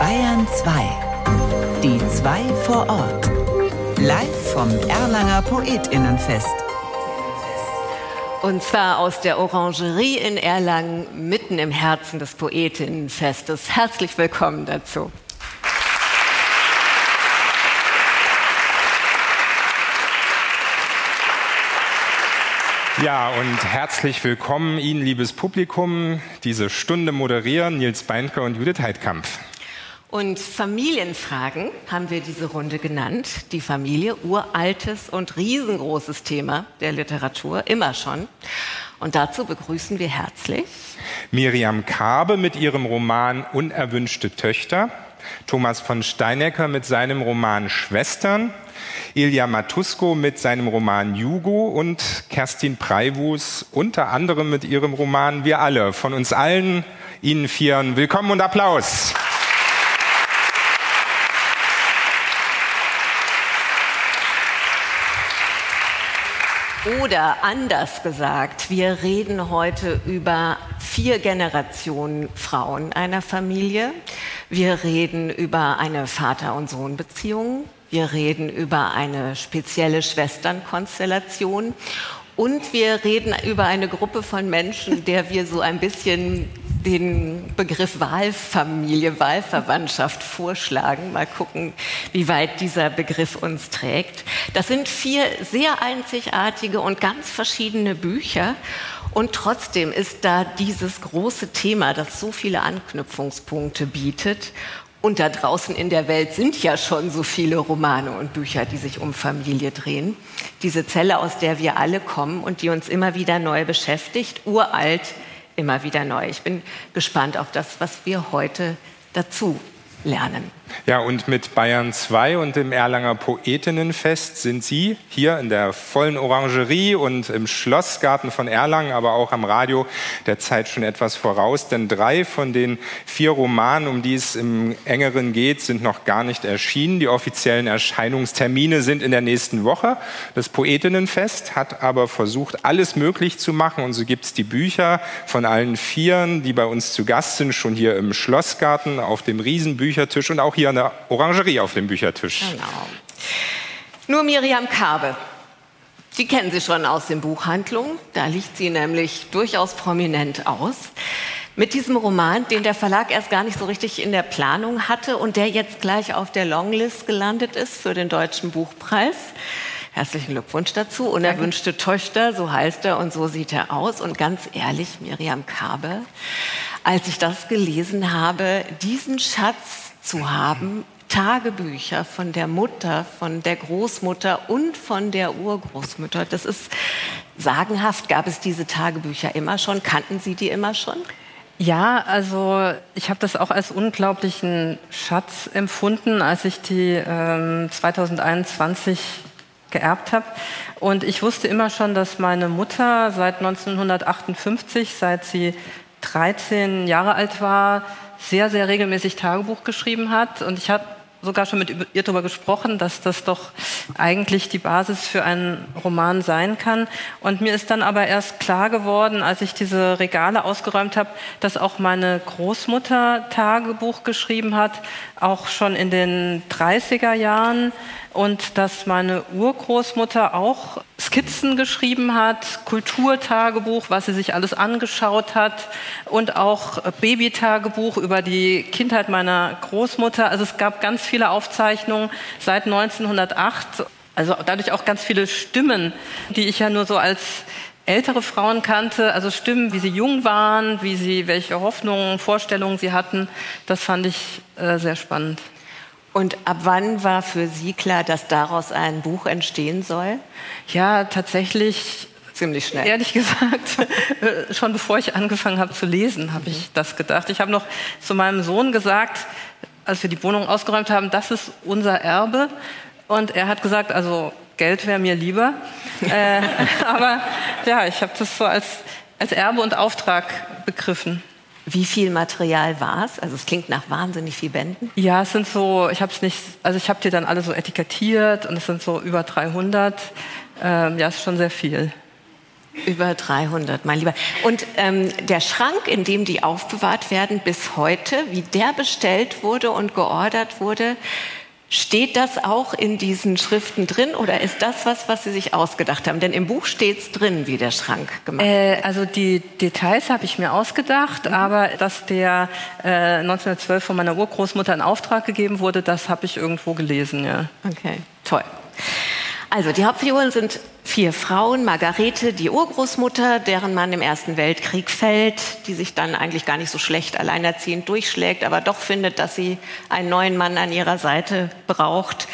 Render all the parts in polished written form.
Bayern 2. Die zwei vor Ort. Live vom Erlanger Poetinnenfest. Und zwar aus der Orangerie in Erlangen, mitten im Herzen des Poetinnenfestes. Herzlich willkommen dazu. Ja, und herzlich willkommen Ihnen, liebes Publikum. Diese Stunde moderieren Nils Beindker und Judith Heidkamp. Und Familienfragen haben wir diese Runde genannt. Die Familie, uraltes und riesengroßes Thema der Literatur, immer schon. Und dazu begrüßen wir herzlich Miriam Karbe mit ihrem Roman Unerwünschte Töchter, Thomas von Steinecker mit seinem Roman Schwestern, Ilja Matusko mit seinem Roman Jugo und Kerstin Preiwus unter anderem mit ihrem Roman Wir alle. Von uns allen, Ihnen Vieren, willkommen und Applaus. Oder anders gesagt, wir reden heute über 4 Generationen Frauen einer Familie. Wir reden über eine Vater- und Sohn-Beziehung. Wir reden über eine spezielle Schwesternkonstellation. Und wir reden über eine Gruppe von Menschen, der wir so ein bisschen den Begriff Wahlfamilie, Wahlverwandtschaft vorschlagen. Mal gucken, wie weit dieser Begriff uns trägt. Das sind 4 sehr einzigartige und ganz verschiedene Bücher. Und trotzdem ist da dieses große Thema, das so viele Anknüpfungspunkte bietet. Und da draußen in der Welt sind ja schon so viele Romane und Bücher, die sich um Familie drehen. Diese Zelle, aus der wir alle kommen und die uns immer wieder neu beschäftigt, uralt, immer wieder neu. Ich bin gespannt auf das, was wir heute dazu lernen. Ja, und mit Bayern 2 und dem Erlanger Poetinnenfest sind Sie hier in der vollen Orangerie und im Schlossgarten von Erlangen, aber auch am Radio der Zeit schon etwas voraus. Denn 3 von den 4 Romanen, um die es im Engeren geht, sind noch gar nicht erschienen. Die offiziellen Erscheinungstermine sind in der nächsten Woche. Das Poetinnenfest hat aber versucht, alles möglich zu machen. Und so gibt es die Bücher von allen 4, die bei uns zu Gast sind, schon hier im Schlossgarten auf dem Riesenbüchertisch und auch hier an der Orangerie auf dem Büchertisch. Genau. Nur Miriam Karbe, die kennen Sie schon aus den Buchhandlungen. Da liegt sie nämlich durchaus prominent aus. Mit diesem Roman, den der Verlag erst gar nicht so richtig in der Planung hatte und der jetzt gleich auf der Longlist gelandet ist für den Deutschen Buchpreis. Herzlichen Glückwunsch dazu. Unerwünschte Töchter, so heißt er und so sieht er aus. Und ganz ehrlich, Miriam Karbe, als ich das gelesen habe, diesen Schatz zu haben, Tagebücher von der Mutter, von der Großmutter und von der Urgroßmutter. Das ist sagenhaft. Gab es diese Tagebücher immer schon? Kannten Sie die immer schon? Ja, also ich habe das auch als unglaublichen Schatz empfunden, als ich die 2021 geerbt habe. Und ich wusste immer schon, dass meine Mutter seit 1958, seit sie 13 Jahre alt war, sehr, sehr regelmäßig Tagebuch geschrieben hat. Und ich habe sogar schon mit ihr darüber gesprochen, dass das doch eigentlich die Basis für einen Roman sein kann. Und mir ist dann aber erst klar geworden, als ich diese Regale ausgeräumt habe, dass auch meine Großmutter Tagebuch geschrieben hat, auch schon in den 30er Jahren. Und dass meine Urgroßmutter auch Skizzen geschrieben hat, Kulturtagebuch, was sie sich alles angeschaut hat und auch Babytagebuch über die Kindheit meiner Großmutter. Also es gab ganz viele Aufzeichnungen seit 1908, also dadurch auch ganz viele Stimmen, die ich ja nur so als ältere Frauen kannte, also Stimmen, wie sie jung waren, welche Hoffnungen, Vorstellungen sie hatten. Das fand ich sehr spannend. Und ab wann war für Sie klar, dass daraus ein Buch entstehen soll? Ja, tatsächlich ziemlich schnell. Ehrlich gesagt, schon bevor ich angefangen habe zu lesen, habe ich das gedacht. Ich habe noch zu meinem Sohn gesagt, als wir die Wohnung ausgeräumt haben, das ist unser Erbe. Und er hat gesagt, also Geld wäre mir lieber. Aber ja, ich habe das so als Erbe und Auftrag begriffen. Wie viel Material war es? Also es klingt nach wahnsinnig viel Bänden. Ja, es sind so, ich habe die dann alle so etikettiert und es sind so über 300. Ja, es ist schon sehr viel. Über 300, mein Lieber. Und der Schrank, in dem die aufbewahrt werden bis heute, wie der bestellt wurde und geordert wurde, steht das auch in diesen Schriften drin oder ist das was Sie sich ausgedacht haben? Denn im Buch steht es drin, wie der Schrank gemacht wird. Also die Details habe ich mir ausgedacht, aber dass der 1912 von meiner Urgroßmutter in Auftrag gegeben wurde, das habe ich irgendwo gelesen, ja. Okay, toll. Also die Hauptfiguren sind 4 Frauen. Margarete, die Urgroßmutter, deren Mann im Ersten Weltkrieg fällt, die sich dann eigentlich gar nicht so schlecht alleinerziehend durchschlägt, aber doch findet, dass sie einen neuen Mann an ihrer Seite braucht.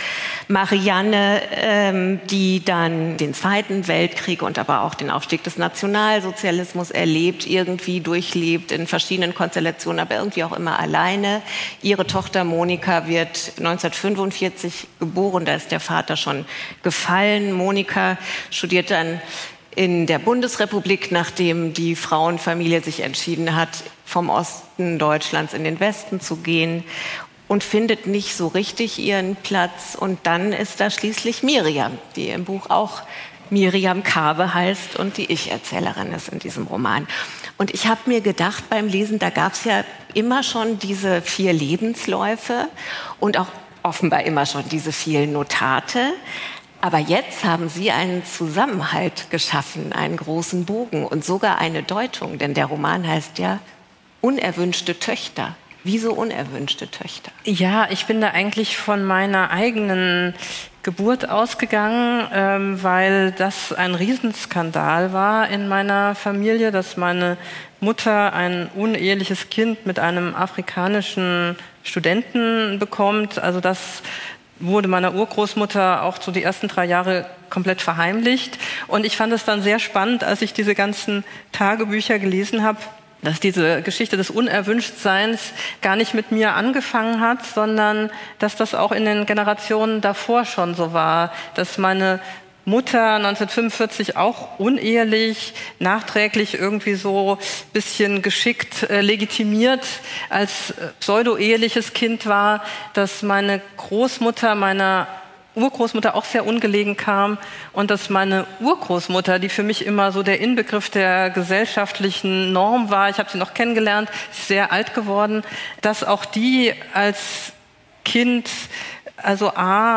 Marianne, die dann den Zweiten Weltkrieg und aber auch den Aufstieg des Nationalsozialismus erlebt, irgendwie durchlebt in verschiedenen Konstellationen, aber irgendwie auch immer alleine. Ihre Tochter Monika wird 1945 geboren, da ist der Vater schon gefallen. Monika studiert dann in der Bundesrepublik, nachdem die Frauenfamilie sich entschieden hat, vom Osten Deutschlands in den Westen zu gehen und findet nicht so richtig ihren Platz. Und dann ist da schließlich Miriam, die im Buch auch Miriam Kabe heißt und die Ich-Erzählerin ist in diesem Roman. Und ich habe mir gedacht beim Lesen, da gab es ja immer schon diese 4 Lebensläufe und auch offenbar immer schon diese vielen Notate. Aber jetzt haben Sie einen Zusammenhalt geschaffen, einen großen Bogen und sogar eine Deutung. Denn der Roman heißt ja Unerwünschte Töchter. Wieso unerwünschte Töchter? Ja, ich bin da eigentlich von meiner eigenen Geburt ausgegangen, weil das ein Riesenskandal war in meiner Familie, dass meine Mutter ein uneheliches Kind mit einem afrikanischen Studenten bekommt. Also das wurde meiner Urgroßmutter auch so die ersten 3 Jahre komplett verheimlicht. Und ich fand es dann sehr spannend, als ich diese ganzen Tagebücher gelesen habe, dass diese Geschichte des Unerwünschtseins gar nicht mit mir angefangen hat, sondern dass das auch in den Generationen davor schon so war, dass meine Mutter 1945 auch unehelich, nachträglich irgendwie so ein bisschen geschickt legitimiert als pseudo-eheliches Kind war, dass meine Großmutter meiner Urgroßmutter auch sehr ungelegen kam und dass meine Urgroßmutter, die für mich immer so der Inbegriff der gesellschaftlichen Norm war, ich habe sie noch kennengelernt, ist sehr alt geworden, dass auch die als Kind, also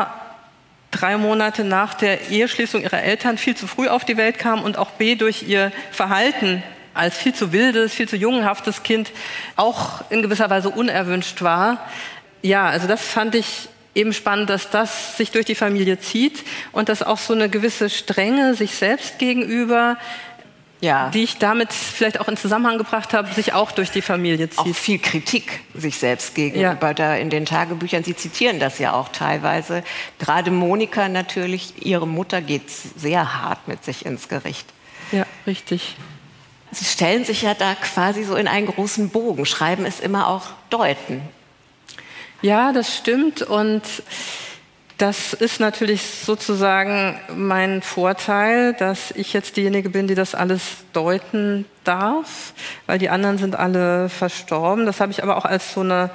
3 Monate nach der Eheschließung ihrer Eltern viel zu früh auf die Welt kam und auch B durch ihr Verhalten als viel zu wildes, viel zu jungenhaftes Kind auch in gewisser Weise unerwünscht war. Ja, also das fand ich eben spannend, dass das sich durch die Familie zieht und dass auch so eine gewisse Strenge sich selbst gegenüber, die ich damit vielleicht auch in Zusammenhang gebracht habe, sich auch durch die Familie zieht. Auch viel Kritik sich selbst gegenüber da in den Tagebüchern. Sie zitieren das ja auch teilweise. Gerade Monika natürlich, ihre Mutter geht sehr hart mit sich ins Gericht. Ja, richtig. Sie stellen sich ja da quasi so in einen großen Bogen. Schreiben ist immer auch deuten. Ja, das stimmt und das ist natürlich sozusagen mein Vorteil, dass ich jetzt diejenige bin, die das alles deuten darf, weil die anderen sind alle verstorben. Das habe ich aber auch als so eine,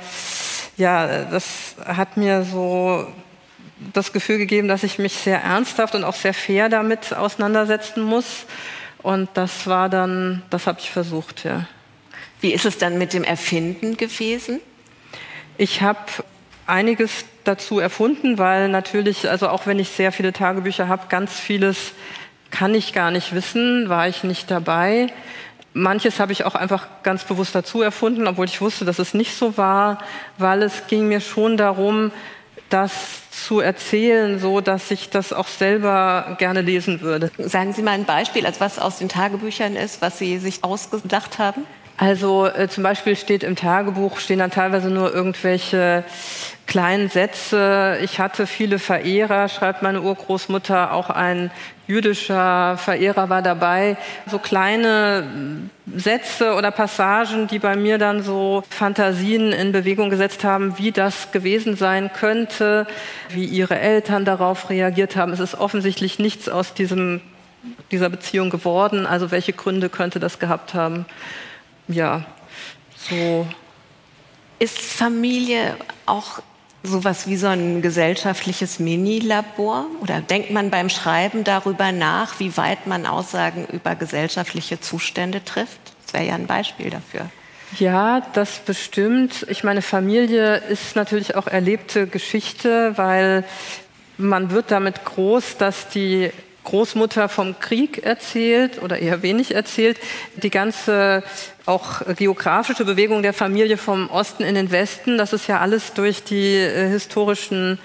das hat mir so das Gefühl gegeben, dass ich mich sehr ernsthaft und auch sehr fair damit auseinandersetzen muss. Und das war dann, das habe ich versucht, ja. Wie ist es dann mit dem Erfinden gewesen? Ich habe einiges dazu erfunden, weil natürlich, also auch wenn ich sehr viele Tagebücher habe, ganz vieles kann ich gar nicht wissen, war ich nicht dabei. Manches habe ich auch einfach ganz bewusst dazu erfunden, obwohl ich wusste, dass es nicht so war, weil es ging mir schon darum, das zu erzählen, so dass ich das auch selber gerne lesen würde. Sagen Sie mal ein Beispiel, also was aus den Tagebüchern ist, was Sie sich ausgedacht haben? Also zum Beispiel stehen dann teilweise nur irgendwelche kleinen Sätze. Ich hatte viele Verehrer, schreibt meine Urgroßmutter, auch ein jüdischer Verehrer war dabei. So kleine Sätze oder Passagen, die bei mir dann so Fantasien in Bewegung gesetzt haben, wie das gewesen sein könnte, wie ihre Eltern darauf reagiert haben. Es ist offensichtlich nichts aus dieser Beziehung geworden. Also welche Gründe könnte das gehabt haben? Ja, so. Ist Familie auch sowas wie so ein gesellschaftliches Mini-Labor? Oder denkt man beim Schreiben darüber nach, wie weit man Aussagen über gesellschaftliche Zustände trifft? Das wäre ja ein Beispiel dafür. Ja, das bestimmt. Ich meine, Familie ist natürlich auch erlebte Geschichte, weil man wird damit groß, dass die Großmutter vom Krieg erzählt oder eher wenig erzählt. Die ganze auch geografische Bewegung der Familie vom Osten in den Westen, das ist ja alles durch die historischen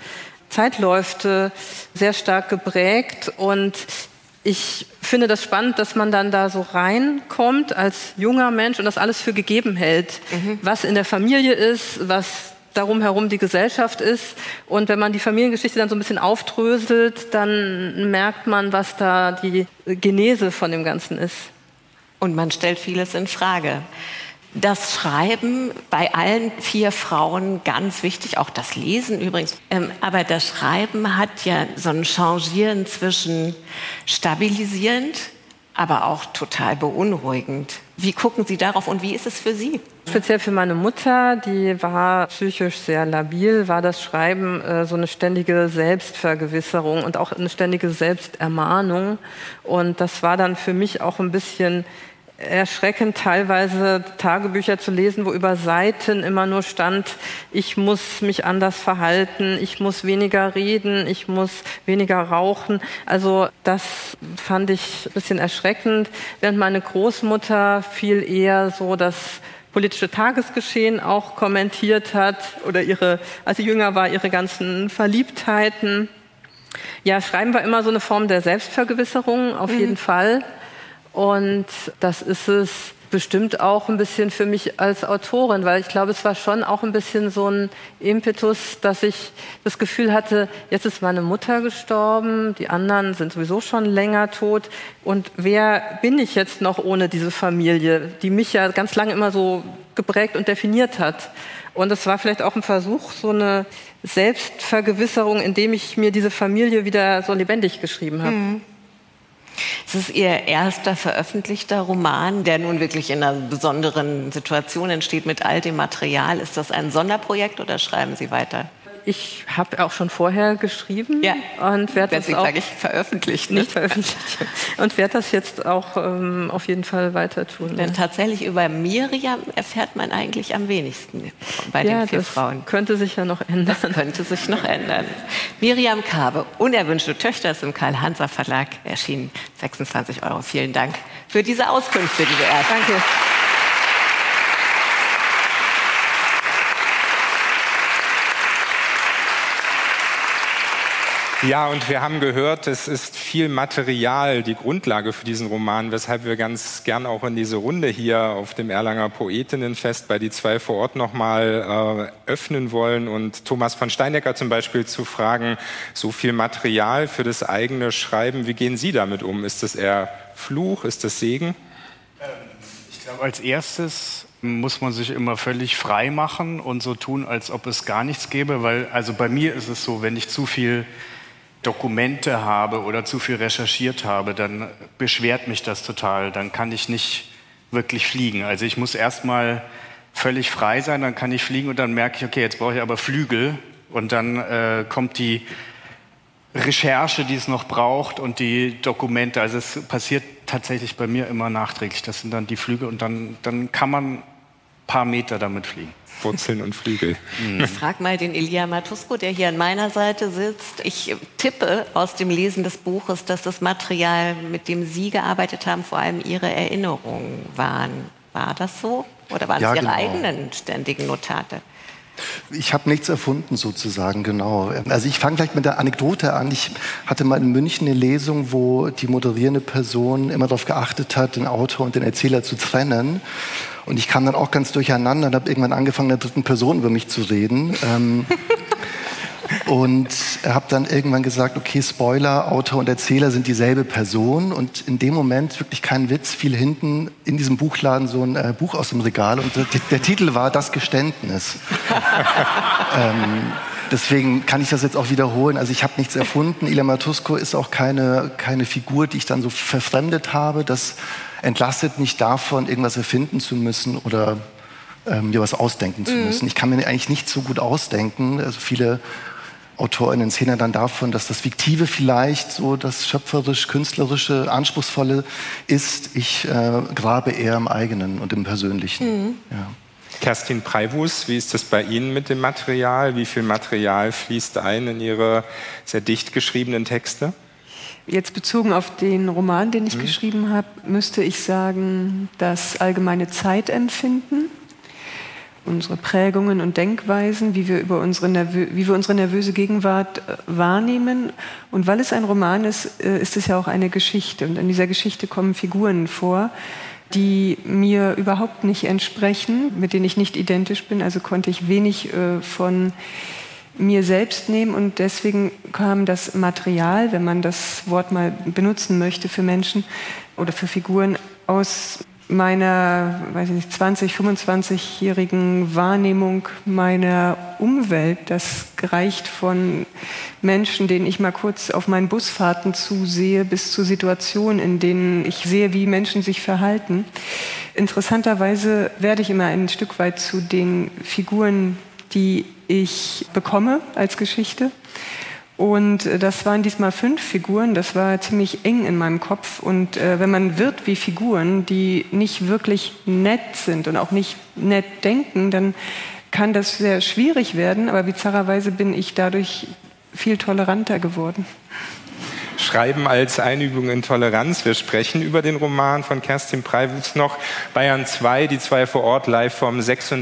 Zeitläufe sehr stark geprägt. Und ich finde das spannend, dass man dann da so reinkommt als junger Mensch und das alles für gegeben hält, was in der Familie ist, was darum herum die Gesellschaft ist. Und wenn man die Familiengeschichte dann so ein bisschen aufdröselt, dann merkt man, was da die Genese von dem Ganzen ist. Und man stellt vieles in Frage. Das Schreiben bei allen 4 Frauen ganz wichtig, auch das Lesen übrigens. Aber das Schreiben hat ja so ein Changieren zwischen stabilisierend, aber auch total beunruhigend. Wie gucken Sie darauf und wie ist es für Sie? Speziell für meine Mutter, die war psychisch sehr labil, war das Schreiben so eine ständige Selbstvergewisserung und auch eine ständige Selbstermahnung. Und das war dann für mich auch ein bisschen erschreckend, teilweise Tagebücher zu lesen, wo über Seiten immer nur stand, ich muss mich anders verhalten, ich muss weniger reden, ich muss weniger rauchen. Also das fand ich ein bisschen erschreckend, während meine Großmutter viel eher so das politische Tagesgeschehen auch kommentiert hat oder als sie jünger war, ihre ganzen Verliebtheiten. Ja, Schreiben war immer so eine Form der Selbstvergewisserung, auf jeden Fall. Und das ist es bestimmt auch ein bisschen für mich als Autorin, weil ich glaube, es war schon auch ein bisschen so ein Impetus, dass ich das Gefühl hatte, jetzt ist meine Mutter gestorben, die anderen sind sowieso schon länger tot. Und wer bin ich jetzt noch ohne diese Familie, die mich ja ganz lange immer so geprägt und definiert hat? Und es war vielleicht auch ein Versuch, so eine Selbstvergewisserung, indem ich mir diese Familie wieder so lebendig geschrieben habe. Es ist Ihr erster veröffentlichter Roman, der nun wirklich in einer besonderen Situation entsteht mit all dem Material. Ist das ein Sonderprojekt oder schreiben Sie weiter? Ich habe auch schon vorher geschrieben und werde das auch sage ich, veröffentlicht, nicht veröffentlicht und werde das jetzt auch auf jeden Fall weiter tun. Denn tatsächlich über Miriam erfährt man eigentlich am wenigsten bei den 4 Frauen. Könnte sich ja noch ändern. Das könnte sich noch ändern. Miriam Kaabe, Unerwünschte Töchter, ist im Karl-Hanser Verlag erschienen. 26 €. Vielen Dank für diese Auskünfte, liebe Ärzte. Danke. Ja, und wir haben gehört, es ist viel Material, die Grundlage für diesen Roman, weshalb wir ganz gern auch in diese Runde hier auf dem Erlanger Poetinnenfest bei die 2 vor Ort nochmal öffnen wollen und Thomas von Steinecker zum Beispiel zu fragen, so viel Material für das eigene Schreiben, wie gehen Sie damit um? Ist das eher Fluch, ist das Segen? Ich glaube, als erstes muss man sich immer völlig frei machen und so tun, als ob es gar nichts gäbe, weil also bei mir ist es so, wenn ich zu viel Dokumente habe oder zu viel recherchiert habe, dann beschwert mich das total. Dann kann ich nicht wirklich fliegen. Also ich muss erstmal völlig frei sein, dann kann ich fliegen und dann merke ich, okay, jetzt brauche ich aber Flügel. Und dann kommt die Recherche, die es noch braucht und die Dokumente. Also es passiert tatsächlich bei mir immer nachträglich. Das sind dann die Flügel und dann kann man ein paar Meter damit fliegen. Wurzeln und Flügel. Ich frage mal den Ilya Matusko, der hier an meiner Seite sitzt. Ich tippe aus dem Lesen des Buches, dass das Material, mit dem Sie gearbeitet haben, vor allem Ihre Erinnerungen waren. War das so? Oder waren es Ihre eigenen ständigen Notate? Ich habe nichts erfunden sozusagen, genau. Also ich fange gleich mit der Anekdote an. Ich hatte mal in München eine Lesung, wo die moderierende Person immer darauf geachtet hat, den Autor und den Erzähler zu trennen. Und ich kam dann auch ganz durcheinander und habe irgendwann angefangen, in der 3. Person über mich zu reden. Und habe dann irgendwann gesagt, okay, Spoiler, Autor und Erzähler sind dieselbe Person. Und in dem Moment, wirklich kein Witz, fiel hinten in diesem Buchladen so ein Buch aus dem Regal. Und der Titel war Das Geständnis. Deswegen kann ich das jetzt auch wiederholen. Also ich habe nichts erfunden. Ilya Matusko ist auch keine Figur, die ich dann so verfremdet habe. Das entlastet mich davon, irgendwas erfinden zu müssen oder mir was ausdenken zu müssen. Ich kann mir eigentlich nicht so gut ausdenken. Also viele AutorInnen erzählen dann davon, dass das Fiktive vielleicht so das schöpferisch-künstlerische, Anspruchsvolle ist. Ich grabe eher im Eigenen und im Persönlichen. Ja. Kerstin Preivus, wie ist das bei Ihnen mit dem Material? Wie viel Material fließt ein in Ihre sehr dicht geschriebenen Texte? Jetzt bezogen auf den Roman, den ich geschrieben habe, müsste ich sagen, das allgemeine Zeitempfinden, unsere Prägungen und Denkweisen, wie wir unsere nervöse Gegenwart wahrnehmen. Und weil es ein Roman ist, ist es ja auch eine Geschichte. Und in dieser Geschichte kommen Figuren vor, die mir überhaupt nicht entsprechen, mit denen ich nicht identisch bin. Also konnte ich wenig von mir selbst nehmen. Und deswegen kam das Material, wenn man das Wort mal benutzen möchte für Menschen oder für Figuren, aus meiner 20-, 25-jährigen Wahrnehmung meiner Umwelt. Das reicht von Menschen, denen ich mal kurz auf meinen Busfahrten zusehe, bis zu Situationen, in denen ich sehe, wie Menschen sich verhalten. Interessanterweise werde ich immer ein Stück weit zu den Figuren, die ich bekomme als Geschichte. Und das waren diesmal 5 Figuren, das war ziemlich eng in meinem Kopf. Und wenn man wird wie Figuren, die nicht wirklich nett sind und auch nicht nett denken, dann kann das sehr schwierig werden. Aber bizarrerweise bin ich dadurch viel toleranter geworden. Schreiben als Einübung in Toleranz. Wir sprechen über den Roman von Kerstin Preivus noch. Bayern 2, die 2 vor Ort, live vom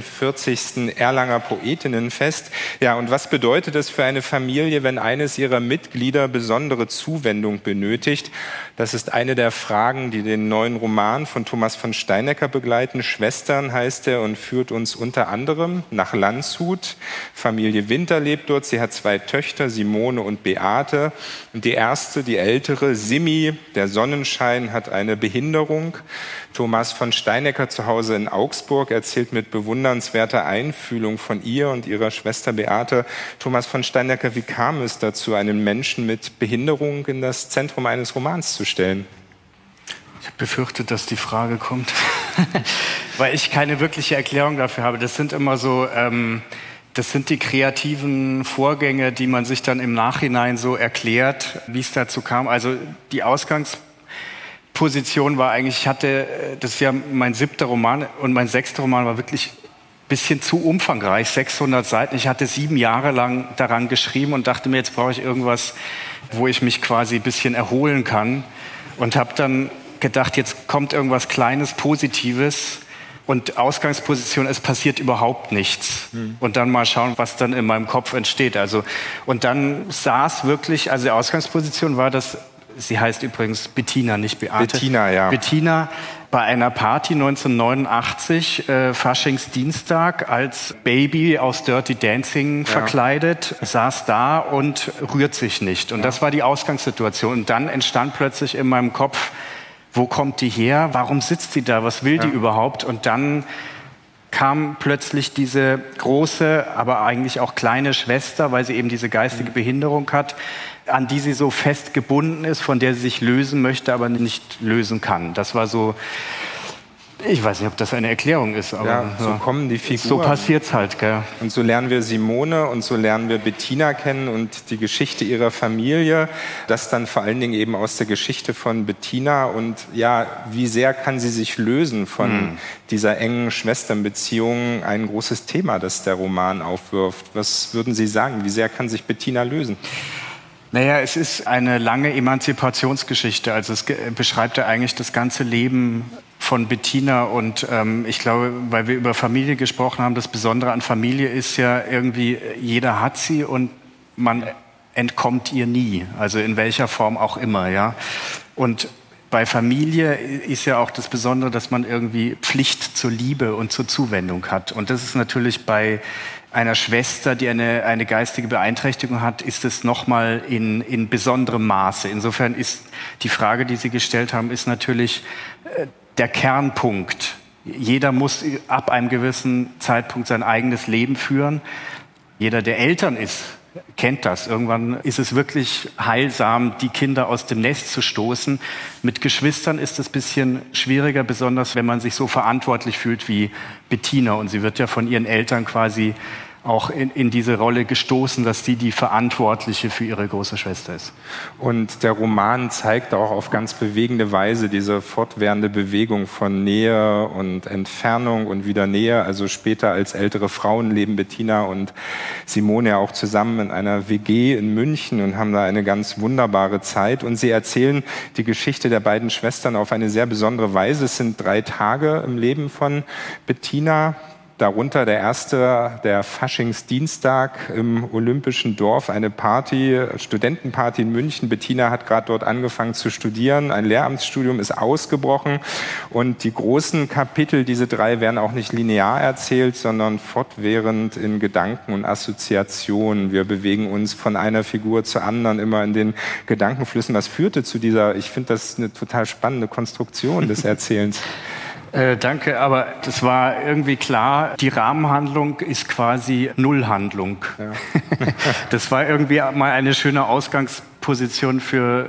46. Erlanger Poetinnenfest. Ja, und was bedeutet es für eine Familie, wenn eines ihrer Mitglieder besondere Zuwendung benötigt? Das ist eine der Fragen, die den neuen Roman von Thomas von Steinecker begleiten. Schwestern heißt er und führt uns unter anderem nach Landshut. Familie Winter lebt dort. Sie hat 2 Töchter, Simone und Beate. Und die erste, die ältere, Simi, der Sonnenschein, hat eine Behinderung. Thomas von Steinecker zu Hause in Augsburg erzählt mit bewundernswerter Einfühlung von ihr und ihrer Schwester Beate. Thomas von Steinecker, wie kam es dazu, einen Menschen mit Behinderung in das Zentrum eines Romans zu stellen? Ich habe befürchtet, dass die Frage kommt, weil ich keine wirkliche Erklärung dafür habe. Das sind immer so... Das sind die kreativen Vorgänge, die man sich dann im Nachhinein so erklärt, wie es dazu kam. Also die Ausgangsposition war eigentlich, das ist ja mein 7. Roman und mein 6. Roman war wirklich ein bisschen zu umfangreich, 600 Seiten. Ich hatte 7 Jahre lang daran geschrieben und dachte mir, jetzt brauche ich irgendwas, wo ich mich quasi ein bisschen erholen kann. Und habe dann gedacht, jetzt kommt irgendwas Kleines, Positives. Und Ausgangsposition, es passiert überhaupt nichts. Und dann mal schauen, was dann in meinem Kopf entsteht. Und dann saß wirklich, also die Ausgangsposition war das, sie heißt übrigens Bettina, nicht Beate. Bettina, ja. Bettina bei einer Party 1989, Faschingsdienstag, als Baby aus Dirty Dancing verkleidet, saß da und rührt sich nicht. Und das war die Ausgangssituation. Und dann entstand plötzlich in meinem Kopf, wo kommt die her? Warum sitzt sie da? Was will die überhaupt? Und dann kam plötzlich diese große, aber eigentlich auch kleine Schwester, weil sie eben diese geistige Behinderung hat, an die sie so fest gebunden ist, von der sie sich lösen möchte, aber nicht lösen kann. Das war so... Ich weiß nicht, ob das eine Erklärung ist, aber ja, so kommen die Figuren. So passiert's halt, gell? Und so lernen wir Simone und so lernen wir Bettina kennen und die Geschichte ihrer Familie. Das dann vor allen Dingen eben aus der Geschichte von Bettina und ja, wie sehr kann sie sich lösen von dieser engen Schwesternbeziehung? Ein großes Thema, das der Roman aufwirft. Was würden Sie sagen? Wie sehr kann sich Bettina lösen? Naja, es ist eine lange Emanzipationsgeschichte. Also es beschreibt ja eigentlich das ganze Leben von Bettina. Und ich glaube, weil wir über Familie gesprochen haben, das Besondere an Familie ist ja irgendwie, jeder hat sie und man entkommt ihr nie. Also in welcher Form auch immer, ja. Und bei Familie ist ja auch das Besondere, dass man irgendwie Pflicht zur Liebe und zur Zuwendung hat. Und das ist natürlich bei einer Schwester, die eine geistige Beeinträchtigung hat, ist es nochmal in besonderem Maße. Insofern ist die Frage, die Sie gestellt haben, ist natürlich der Kernpunkt. Jeder muss ab einem gewissen Zeitpunkt sein eigenes Leben führen. Jeder, der Eltern ist, kennt das. Irgendwann ist es wirklich heilsam, die Kinder aus dem Nest zu stoßen. Mit Geschwistern ist es ein bisschen schwieriger, besonders wenn man sich so verantwortlich fühlt wie Bettina. Und sie wird ja von ihren Eltern quasi auch in diese Rolle gestoßen, dass sie die Verantwortliche für ihre große Schwester ist. Und der Roman zeigt auch auf ganz bewegende Weise diese fortwährende Bewegung von Nähe und Entfernung und wieder Nähe. Also später als ältere Frauen leben Bettina und Simone ja auch zusammen in einer WG in München und haben da eine ganz wunderbare Zeit. Und sie erzählen die Geschichte der beiden Schwestern auf eine sehr besondere Weise. Es sind 3 Tage im Leben von Bettina. Darunter der erste, der Faschingsdienstag im Olympischen Dorf, eine Party, Studentenparty in München. Bettina hat gerade dort angefangen zu studieren. Ein Lehramtsstudium ist ausgebrochen. Und die großen Kapitel, diese 3, werden auch nicht linear erzählt, sondern fortwährend in Gedanken und Assoziationen. Wir bewegen uns von einer Figur zur anderen immer in den Gedankenflüssen. Was führte zu dieser, ich finde das eine total spannende Konstruktion des Erzählens. Danke, aber das war irgendwie klar, die Rahmenhandlung ist quasi Nullhandlung. Ja. Das war irgendwie mal eine schöne Ausgangsposition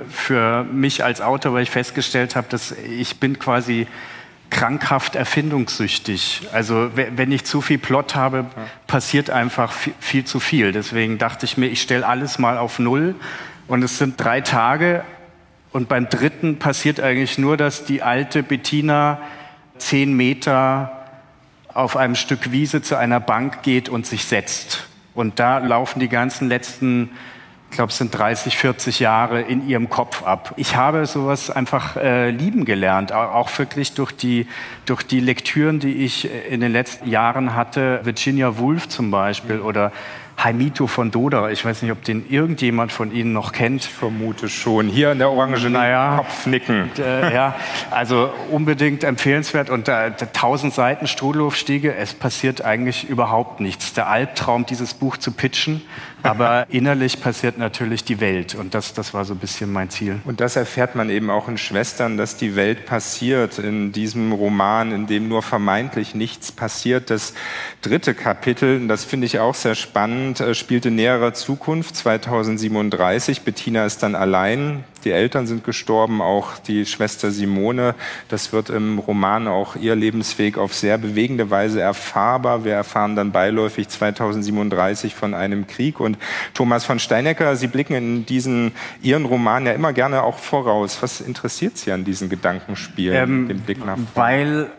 für mich als Autor, weil ich festgestellt habe, dass ich bin quasi krankhaft erfindungssüchtig. Also wenn ich zu viel Plot habe, passiert einfach viel zu viel. Deswegen dachte ich mir, ich stelle alles mal auf Null und es sind 3 Tage und beim 3. passiert eigentlich nur, dass die alte Bettina 10 Meter auf einem Stück Wiese zu einer Bank geht und sich setzt. Und da laufen die ganzen letzten, ich glaube, es sind 30, 40 Jahre in ihrem Kopf ab. Ich habe sowas einfach lieben gelernt, auch wirklich durch die Lektüren, die ich in den letzten Jahren hatte. Virginia Woolf zum Beispiel oder Heimito von Doder. Ich weiß nicht, ob den irgendjemand von Ihnen noch kennt. Ich vermute schon. Hier in der Orangerie Kopfnicken. Ja, also unbedingt empfehlenswert. Und 1000 Seiten Strudelhofstiege, es passiert eigentlich überhaupt nichts. Der Albtraum, dieses Buch zu pitchen. Aber innerlich passiert natürlich die Welt. Und das war so ein bisschen mein Ziel. Und das erfährt man eben auch in Schwestern, dass die Welt passiert. In diesem Roman, in dem nur vermeintlich nichts passiert. Das 3. Kapitel, und das finde ich auch sehr spannend, spielt in näherer Zukunft, 2037. Bettina ist dann allein. Die Eltern sind gestorben, auch die Schwester Simone. Das wird im Roman auch ihr Lebensweg auf sehr bewegende Weise erfahrbar. Wir erfahren dann beiläufig 2037 von einem Krieg. Und Thomas von Steinecker, Sie blicken in Ihren Roman ja immer gerne auch voraus. Was interessiert Sie an diesen Gedankenspielen, dem Blick nach vorne? Weil